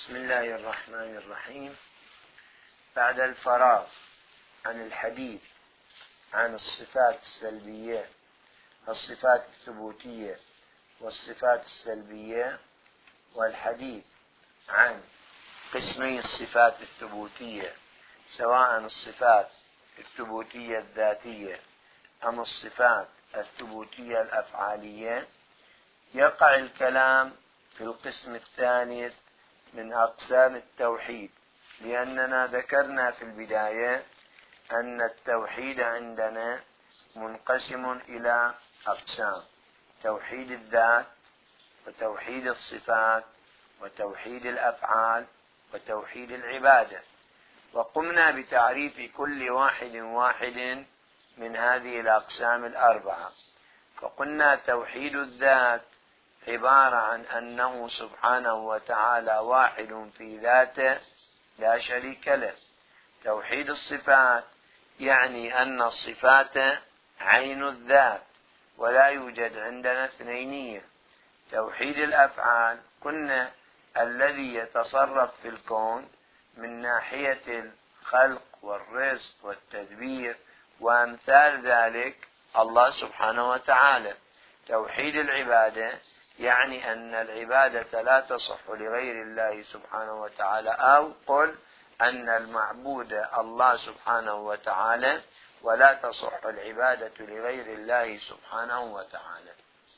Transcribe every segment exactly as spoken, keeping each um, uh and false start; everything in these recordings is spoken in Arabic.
بسم الله الرحمن الرحيم. بعد الفراغ عن الحديث عن الصفات السلبية، الصفات الثبوتية والصفات السلبية، والحديث عن قسمي الصفات الثبوتية سواء الصفات الثبوتية الذاتية أم الصفات الثبوتية الأفعالية، يقع الكلام في القسم الثالث من أقسام التوحيد، لأننا ذكرنا في البداية أن التوحيد عندنا منقسم إلى أقسام: توحيد الذات، وتوحيد الصفات، وتوحيد الأفعال، وتوحيد العبادة. وقمنا بتعريف كل واحد واحد من هذه الأقسام الأربعة، فقلنا توحيد الذات عبارة عن أنه سبحانه وتعالى واحد في ذاته لا شريك له. توحيد الصفات يعني أن الصفات عين الذات ولا يوجد عندنا اثنينية. توحيد الأفعال قلنا الذي يتصرف في الكون من ناحية الخلق والرزق والتدبير وأمثال ذلك الله سبحانه وتعالى. توحيد العبادة يعني أن العبادة لا تصح لغير الله سبحانه وتعالى، أو قل أن المعبود الله سبحانه وتعالى ولا تصح العبادة لغير الله سبحانه وتعالى.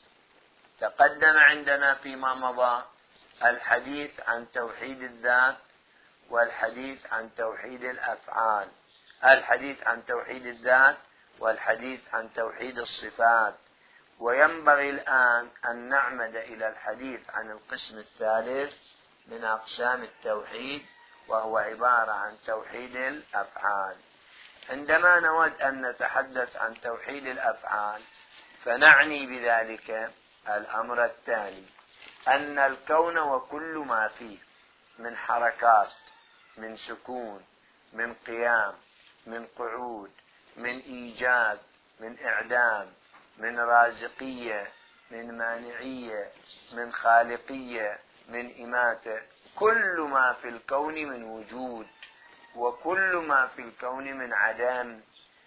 تقدم عندنا فيما مضى الحديث عن توحيد الذات والحديث عن توحيد الأفعال، الحديث عن توحيد الذات والحديث عن توحيد الصفات. وينبغي الآن أن نعمد إلى الحديث عن القسم الثالث من أقسام التوحيد، وهو عبارة عن توحيد الأفعال. عندما نود أن نتحدث عن توحيد الأفعال فنعني بذلك الأمر التالي: أن الكون وكل ما فيه من حركات، من سكون، من قيام، من قعود، من إيجاد، من إعدام، من رازقية، من مانعية، من خالقية، من إماتة، كل ما في الكون من وجود، وكل ما في الكون من عدم،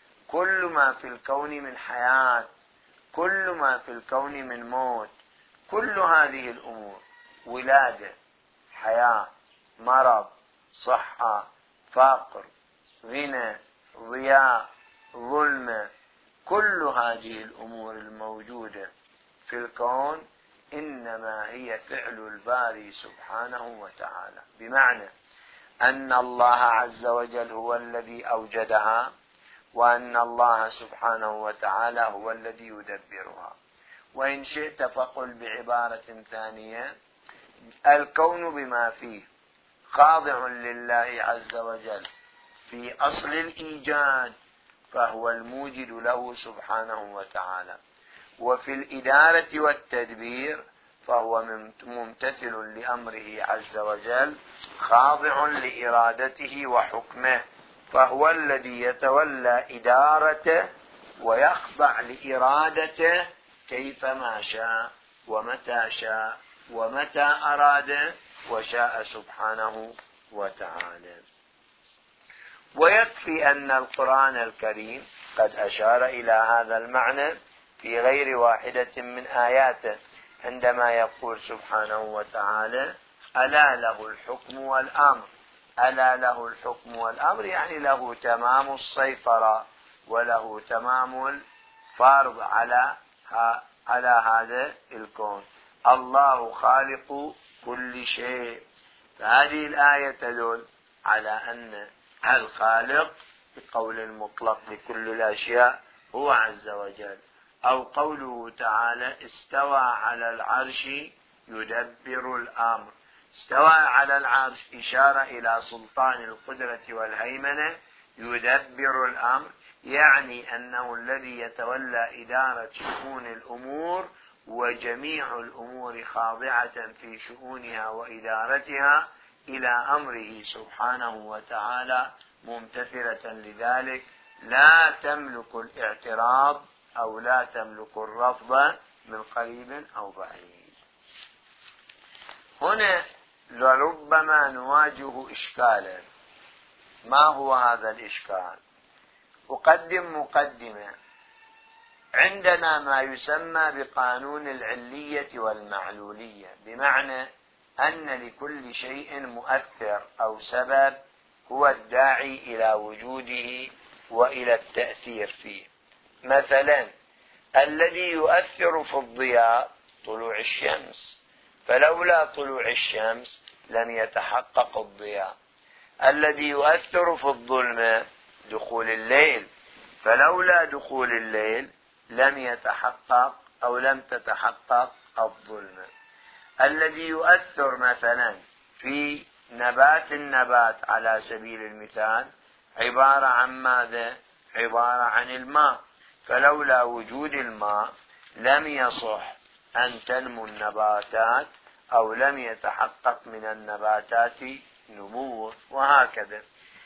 كل ما في الكون من حياة، كل ما في الكون من موت. كل هذه الأمور: ولادة، حياة، مرض، صحة، فقر، غنى، ضياء، ظلمة، كل هذه الأمور الموجودة في الكون إنما هي فعل الباري سبحانه وتعالى، بمعنى أن الله عز وجل هو الذي أوجدها، وأن الله سبحانه وتعالى هو الذي يدبرها. وإن شئت فقل بعبارة ثانية: الكون بما فيه خاضع لله عز وجل في أصل الإيجاد، فهو الموجد له سبحانه وتعالى، وفي الإدارة والتدبير فهو ممتثل لأمره عز وجل، خاضع لإرادته وحكمه، فهو الذي يتولى إدارته ويخضع لإرادته كيفما شاء ومتى شاء ومتى أراد وشاء سبحانه وتعالى. ويكفي أن القرآن الكريم قد أشار إلى هذا المعنى في غير واحدة من آياته، عندما يقول سبحانه وتعالى: ألا له الحكم والأمر. ألا له الحكم والأمر يعني له تمام السيطرة وله تمام الفرض على على هذا الكون. الله خالق كل شيء. فهذه الآية تدل على أن الخالق بقول المطلق لكل الأشياء هو عز وجل، أو قوله تعالى: استوى على العرش يدبر الأمر. استوى على العرش إشارة إلى سلطان القدرة والهيمنة. يدبر الأمر يعني أنه الذي يتولى إدارة شؤون الأمور، وجميع الأمور خاضعة في شؤونها وإدارتها إلى أمره سبحانه وتعالى، ممتثلة لذلك، لا تملك الاعتراض أو لا تملك الرفض من قريب أو بعيد. هنا لربما نواجه إشكالا. ما هو هذا الإشكال؟ أقدم مقدمة. عندنا ما يسمى بقانون العلية والمعلولية، بمعنى أن لكل شيء مؤثر أو سبب هو الداعي إلى وجوده وإلى التأثير فيه. مثلا الذي يؤثر في الضياء طلوع الشمس، فلولا طلوع الشمس لم يتحقق الضياء. الذي يؤثر في الظلمة دخول الليل، فلولا دخول الليل لم يتحقق أو لم تتحقق الظلمة. الذي يؤثر مثلا في نبات النبات على سبيل المثال عبارة عن ماذا؟ عبارة عن الماء، فلولا وجود الماء لم يصح أن تنمو النباتات أو لم يتحقق من النباتات نمو، وهكذا.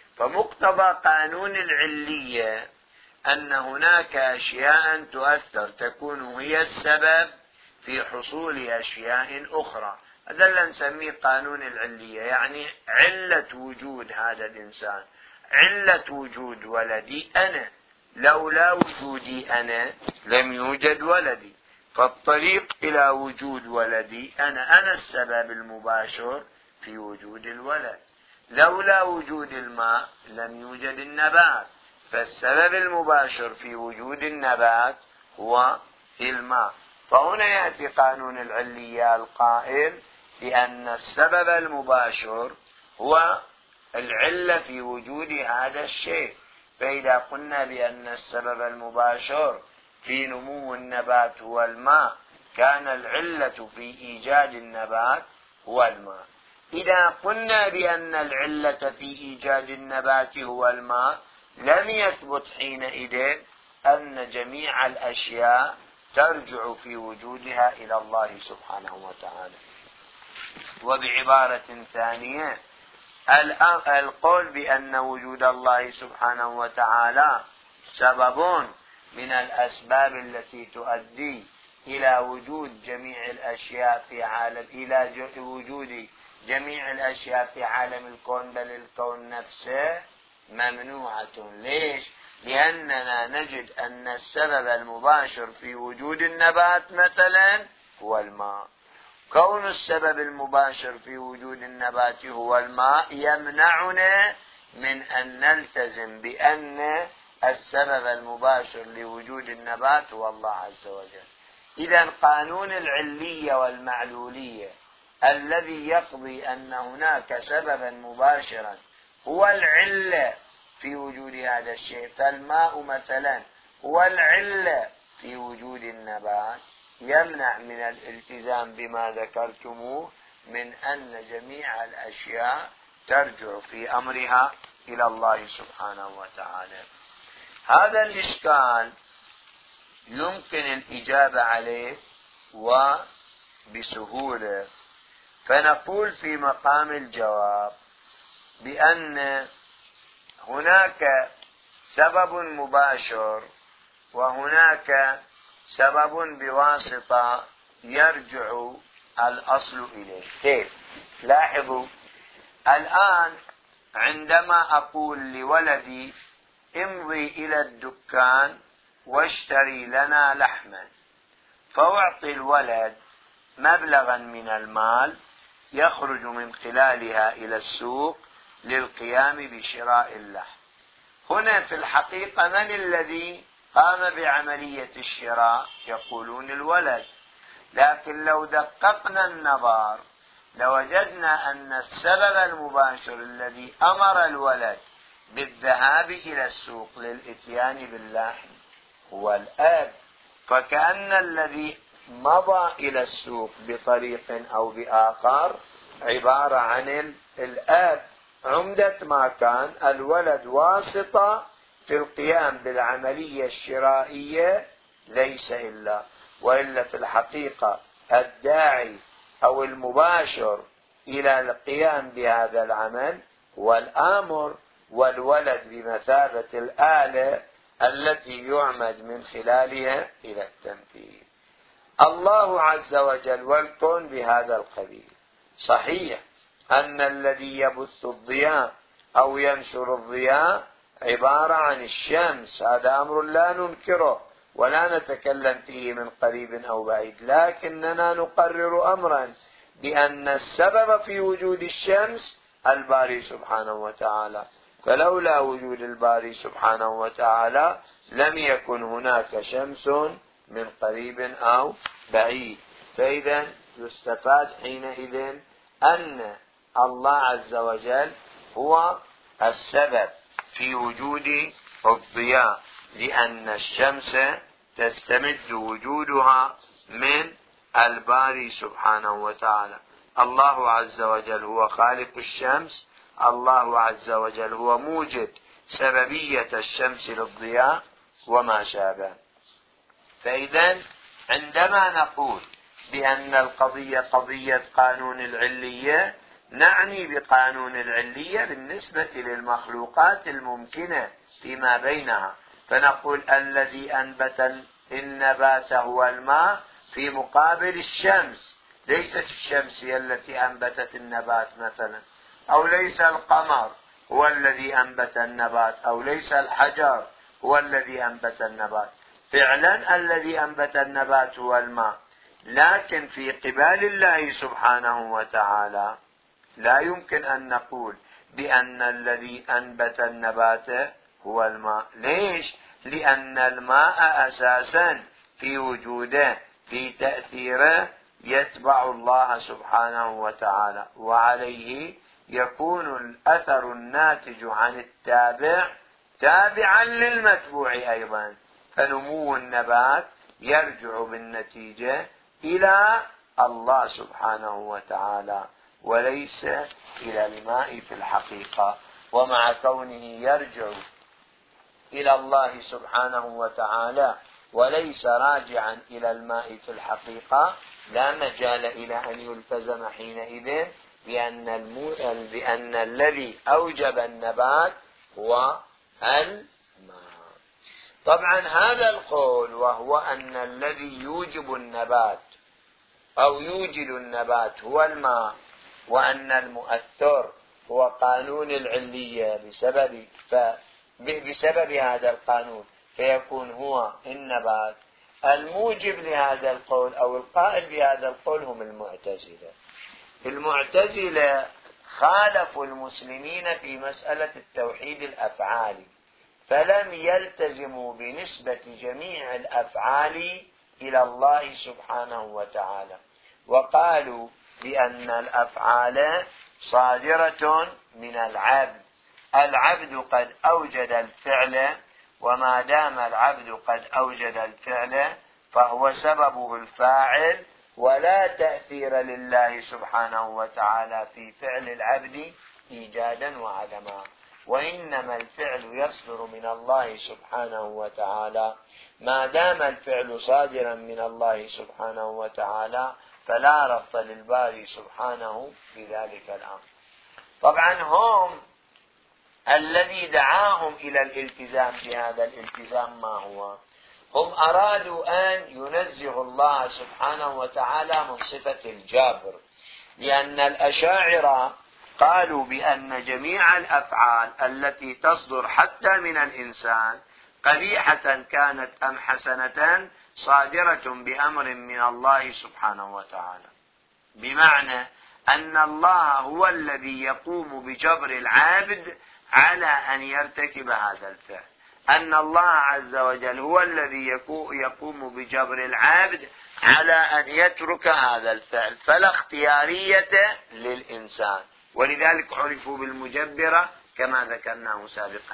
فمقتضى قانون العلية أن هناك أشياء تؤثر تكون هي السبب في حصول أشياء أخرى. هذا اللي نسميه قانون العلية، يعني علة وجود هذا الإنسان، علة وجود ولدي أنا، لولا وجودي أنا لم يوجد ولدي. فالطريق إلى وجود ولدي أنا، أنا السبب المباشر في وجود الولد. لولا وجود الماء لم يوجد النبات، فالسبب المباشر في وجود النبات هو الماء. فهنا يأتي قانون العلية القائل بأن السبب المباشر هو العلة في وجود هذا الشيء. فإذا قلنا بأن السبب المباشر في نمو النبات هو الماء، كان العلة في إيجاد النبات هو الماء. إذا قلنا بأن العلة في إيجاد النبات هو الماء، لم يثبت حينئذ أن جميع الأشياء ترجع في وجودها إلى الله سبحانه وتعالى. وبعبارة ثانية، القول بأن وجود الله سبحانه وتعالى سبب من الأسباب التي تؤدي إلى وجود جميع الأشياء في عالم إلى وجود جميع الأشياء في عالم الكون بل الكون نفسه ممنوعة. ليش؟ لأننا نجد أن السبب المباشر في وجود النبات مثلا هو الماء. كون السبب المباشر في وجود النبات هو الماء يمنعنا من أن نلتزم بأن السبب المباشر لوجود النبات هو الله عز وجل. إذن قانون العلية والمعلولية الذي يقضي أن هناك سببا مباشرا هو العلة في وجود هذا الشيء، فالماء مثلا هو العلة في وجود النبات، يمنع من الالتزام بما ذكرتموه من أن جميع الأشياء ترجع في أمرها إلى الله سبحانه وتعالى. هذا الإشكال يمكن الإجابة عليه وبسهولة، فنقول في مقام الجواب بأن هناك سبب مباشر وهناك سبب بواسطة يرجع الأصل إليه. كيف؟ لاحظوا الآن عندما أقول لولدي امضي إلى الدكان واشتري لنا لحما، فأعطي الولد مبلغا من المال يخرج من خلالها إلى السوق للقيام بشراء اللحم. هنا في الحقيقة من الذي قام بعملية الشراء؟ يقولون الولد، لكن لو دققنا النظر لوجدنا أن السبب المباشر الذي أمر الولد بالذهاب إلى السوق للإتيان باللحم هو الأب. فكأن الذي مضى إلى السوق بطريق أو بآخر عبارة عن الأب. عمدة ما كان الولد واسطة في القيام بالعملية الشرائية ليس إلا، وإلا في الحقيقة الداعي أو المباشر إلى القيام بهذا العمل هو الآمر، والولد بمثابة الآلة التي يعمد من خلالها إلى التنفيذ. الله عز وجل والكون بهذا القبيل. صحيح أن الذي يبث الضياء أو ينشر الضياء عبارة عن الشمس، هذا أمر لا ننكره ولا نتكلم فيه من قريب أو بعيد، لكننا نقرر أمرا بأن السبب في وجود الشمس الباري سبحانه وتعالى، فلولا وجود الباري سبحانه وتعالى لم يكن هناك شمس من قريب أو بعيد. فإذا يستفاد حينئذ أن الله عز وجل هو السبب في وجود الضياء، لأن الشمس تستمد وجودها من الباري سبحانه وتعالى. الله عز وجل هو خالق الشمس، الله عز وجل هو موجد سببية الشمس للضياء وما شابه. فإذا عندما نقول بأن القضية قضية قانون العلية، نعني بقانون العلية بالنسبة للمخلوقات الممكنة فيما بينها، فنقول الذي أنبت النبات هو الماء في مقابل الشمس، ليست الشمس هي التي أنبتت النبات مثلا، أو ليس القمر هو الذي أنبت النبات، أو ليس الحجر هو الذي أنبت النبات. فعلا الذي أنبت النبات هو الماء، لكن في قبال الله سبحانه وتعالى لا يمكن أن نقول بأن الذي أنبت النبات هو الماء. ليش؟ لأن الماء أساسا في وجوده في تأثيره يتبع الله سبحانه وتعالى، وعليه يكون الأثر الناتج عن التابع تابعا للمتبوع أيضا، فنمو النبات يرجع بالنتيجة إلى الله سبحانه وتعالى وليس إلى الماء في الحقيقة. ومع كونه يرجع إلى الله سبحانه وتعالى وليس راجعا إلى الماء في الحقيقة، لا مجال إلى أن يلتزم حينئذ بأن, المو... بأن الذي أوجب النبات هو الماء. طبعا هذا القول وهو أن الذي يوجب النبات أو يوجد النبات هو الماء، وأن المؤثر هو قانون العلية بسبب, ف... بسبب هذا القانون فيكون هو النبات، الموجب لهذا القول أو القائل بهذا القول هم المعتزلة. المعتزلة خالفوا المسلمين في مسألة التوحيد الأفعالي، فلم يلتزموا بنسبة جميع الأفعال إلى الله سبحانه وتعالى، وقالوا بأن الأفعال صادرة من العبد، العبد قد أوجد الفعل، وما دام العبد قد أوجد الفعل فهو سببه الفاعل، ولا تأثير لله سبحانه وتعالى في فعل العبد إيجادا وعدما، وإنما الفعل يصدر من الله سبحانه وتعالى. ما دام الفعل صادرا من الله سبحانه وتعالى فلا ربط للباري سبحانه في ذلك الأمر. طبعا هم الذي دعاهم إلى الالتزام بهذا الالتزام ما هو؟ هم أرادوا أن ينزه الله سبحانه وتعالى من صفة الجابر، لأن الأشاعرة قالوا بأن جميع الأفعال التي تصدر حتى من الإنسان قبيحة كانت أم حسنة صادرة بأمر من الله سبحانه وتعالى، بمعنى أن الله هو الذي يقوم بجبر العابد على أن يرتكب هذا الفعل، أن الله عز وجل هو الذي يقوم بجبر العابد على أن يترك هذا الفعل، فلا اختيارية للإنسان، ولذلك عرفوا بالمجبرة كما ذكرناه سابقا.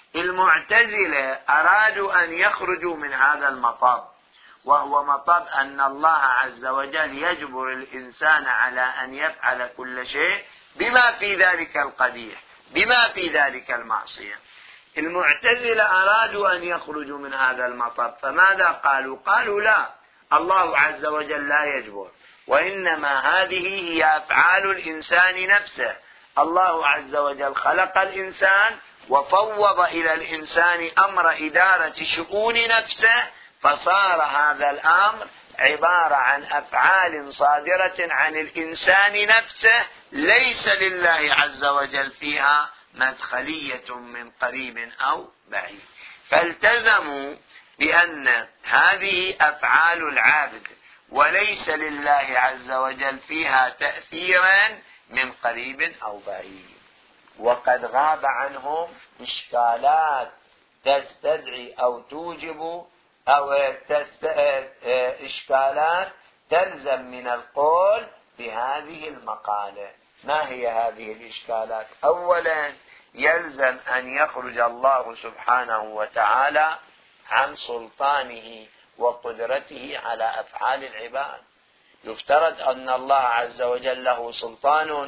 المعتزلة أرادوا أن يخرجوا من هذا المطب، وهو مطب أن الله عز وجل يجبر الإنسان على أن يفعل كل شيء بما في ذلك القبيح، بما في ذلك المعصية. المعتزلة أرادوا أن يخرجوا من هذا المطب، فماذا قالوا؟ قالوا لا، الله عز وجل لا يجبر، وإنما هذه هي أفعال الإنسان نفسه. الله عز وجل خلق الإنسان وفوض إلى الإنسان أمر إدارة شؤون نفسه، فصار هذا الأمر عبارة عن أفعال صادرة عن الإنسان نفسه ليس لله عز وجل فيها مدخلية من قريب أو بعيد. فالتزموا بأن هذه أفعال العابد وليس لله عز وجل فيها تأثيرا من قريب أو بعيد. وقد غاب عنهم إشكالات تستدعي أو توجب أو تست... إشكالات تلزم من القول بهذه المقالة. ما هي هذه الإشكالات؟ أولا، يلزم أن يخرج الله سبحانه وتعالى عن سلطانه وقدرته على أفعال العباد. يفترض أن الله عز وجل له سلطان،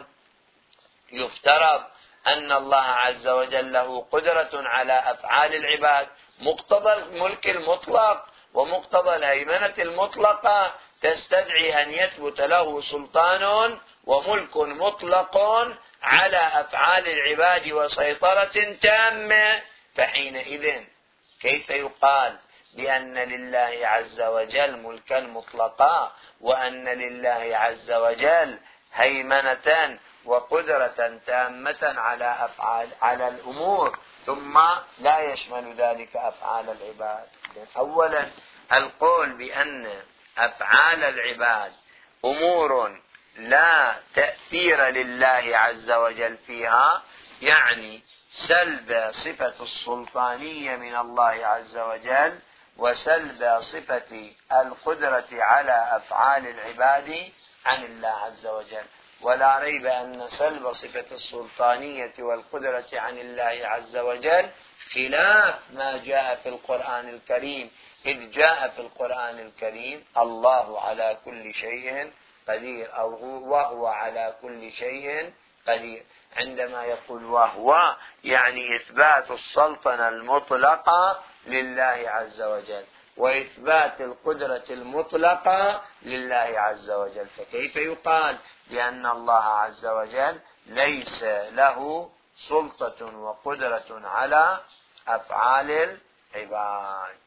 يفترض أن الله عز وجل له قدرة على أفعال العباد. مقتضى الملك المطلق ومقتضى الهيمنة المطلقة تستدعي أن يثبت له سلطان وملك مطلق على أفعال العباد وسيطرة تامة. فحينئذ كيف يقال بأن لله عز وجل ملكا مطلقا وأن لله عز وجل هيمنة وقدرة تامة على أفعال على الأمور ثم لا يشمل ذلك أفعال العباد؟ أولا، القول بأن أفعال العباد أمور لا تأثير لله عز وجل فيها يعني سلب صفة السلطانية من الله عز وجل وسلب صفة القدرة على أفعال العباد عن الله عز وجل. ولا ريب أن سلب صفة السلطانية والقدرة عن الله عز وجل خلاف ما جاء في القرآن الكريم، إذ جاء في القرآن الكريم الله على كل شيء قدير أو وهو على كل شيء قدير. عندما يقول وهو يعني إثبات السلطنة المطلقة لله عز وجل وإثبات القدرة المطلقة لله عز وجل. فكيف يقال بأن الله عز وجل ليس له سلطة وقدرة على أفعال العباد؟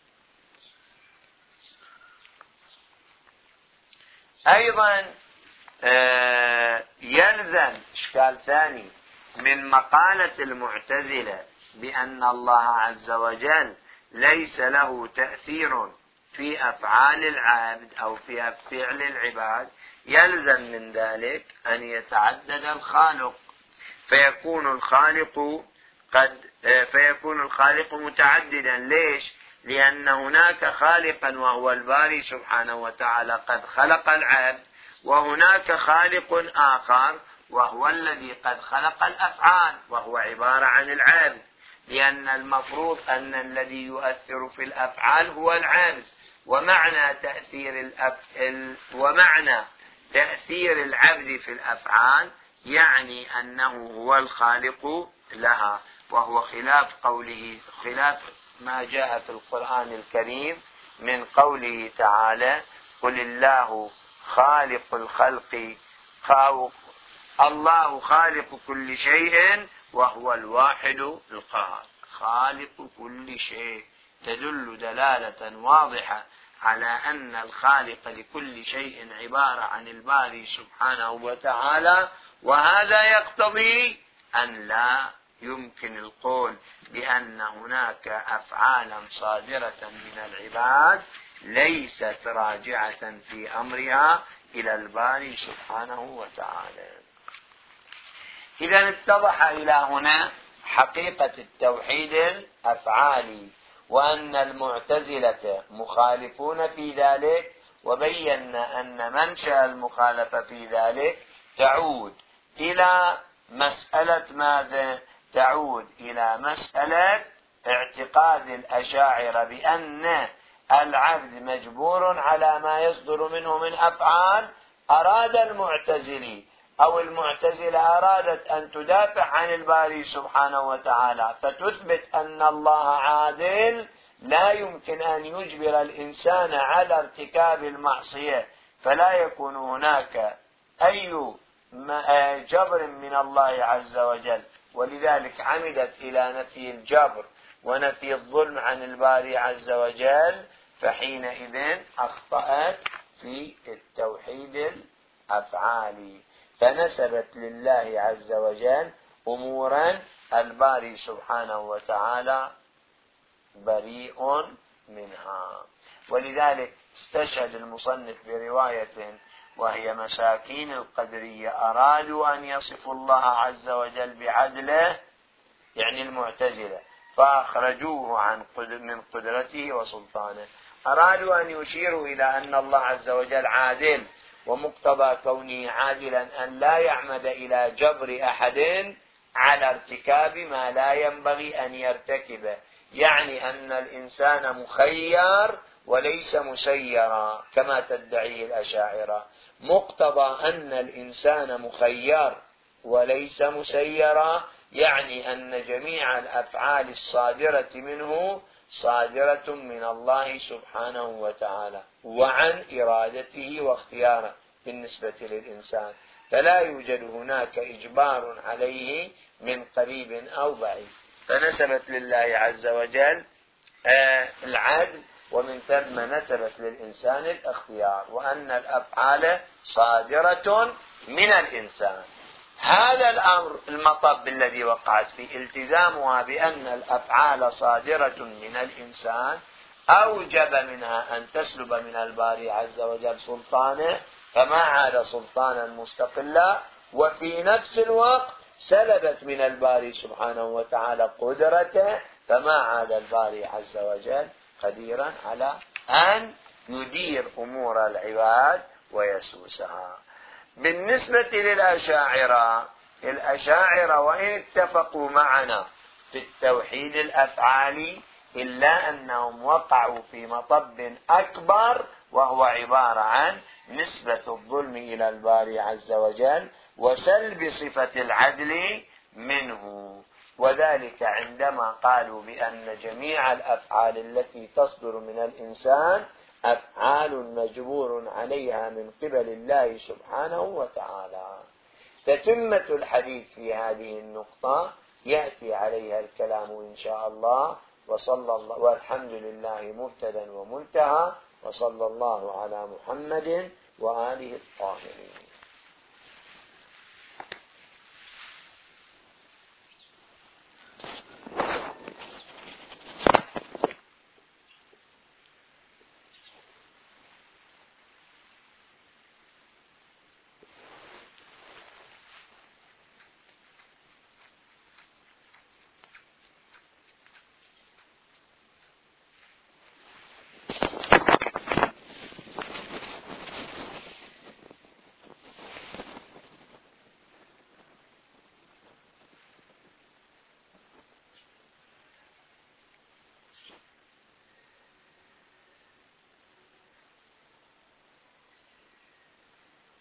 أيضا يلزم إشكال ثاني من مقالة المعتزلة بأن الله عز وجل ليس له تأثير في أفعال العبد أو في فعل العباد. يلزم من ذلك أن يتعدد الخالق فيكون الخالق قد فيكون الخالق متعددا. ليش؟ لأن هناك خالقا وهو الباري سبحانه وتعالى قد خلق العبد، وهناك خالق آخر وهو الذي قد خلق الأفعال وهو عبارة عن العبد، لأن المفروض أن الذي يؤثر في الأفعال هو العبد. ومعنى تأثير الأفعال ومعنى تأثير العبد في الأفعال يعني أنه هو الخالق لها، وهو خلاف قوله خلاف ما جاء في القرآن الكريم من قوله تعالى قل الله خالق الخلق الله خالق كل شيء وهو الواحد القهار. خالق كل شيء تدل دلالة واضحة على أن الخالق لكل شيء عبارة عن الباري سبحانه وتعالى. وهذا يقتضي أن لا يمكن القول بأن هناك أفعالا صادرة من العباد ليست راجعة في أمرها إلى الباري سبحانه وتعالى. إذا اتضح إلى هنا حقيقة التوحيد الأفعالي وأن المعتزلة مخالفون في ذلك، وبينا أن منشأ المخالفة في ذلك تعود إلى مسألة ماذا؟ تعود إلى مسألة اعتقاد الأشاعرة بأن العبد مجبور على ما يصدر منه من أفعال. أراد المعتزلي أو المعتزلة أرادت أن تدافع عن الباري سبحانه وتعالى فتثبت أن الله عادل لا يمكن أن يجبر الإنسان على ارتكاب المعصية، فلا يكون هناك أي جبر من الله عز وجل. ولذلك عمدت إلى نفي الجبر ونفي الظلم عن الباري عز وجل، فحينئذ أخطأت في التوحيد الأفعالي. فنسبت لله عز وجل أمورا الباري سبحانه وتعالى بريء منها. ولذلك استشهد المصنف برواية وهي مساكين القدرية أرادوا أن يصفوا الله عز وجل بعدله، يعني المعتزلة، فأخرجوه عن من قدرته وسلطانه. أرادوا أن يشيروا إلى أن الله عز وجل عادل، ومقتضى كونه عادلا أن لا يعمد إلى جبر أحد على ارتكاب ما لا ينبغي أن يرتكبه، يعني أن الإنسان مخير وليس مسيرا كما تدعيه الأشاعرة. مقتضى أن الإنسان مخير وليس مسيرا يعني أن جميع الأفعال الصادرة منه صادرة من الله سبحانه وتعالى وعن إرادته واختياره بالنسبة للإنسان، فلا يوجد هناك إجبار عليه من قريب أو بعيد. فنسبت لله عز وجل العدل، ومن ثم نسبت للإنسان الاختيار، وأن الأفعال صادرة من الإنسان. هذا الأمر المطب الذي وقعت فيه التزامها بأن الأفعال صادرة من الإنسان أوجب منها أن تسلب من الباري عز وجل سلطانه، فما عاد سلطانا مستقلا، وفي نفس الوقت سلبت من الباري سبحانه وتعالى قدرته، فما عاد الباري عز وجل قديرا على أن يدير أمور العباد ويسوسها. بالنسبة للأشاعرة، الأشاعرة وإن اتفقوا معنا في التوحيد الأفعالي إلا أنهم وقعوا في مطب أكبر، وهو عبارة عن نسبة الظلم إلى الباري عز وجل وسلب صفة العدل منه، وذلك عندما قالوا بأن جميع الأفعال التي تصدر من الإنسان أفعال مجبور عليها من قبل الله سبحانه وتعالى. تتمة الحديث في هذه النقطة يأتي عليها الكلام إن شاء الله، وصلى الله والحمد لله مبتدأ ومنتهى، وصلى الله على محمد وآله الطاهرين.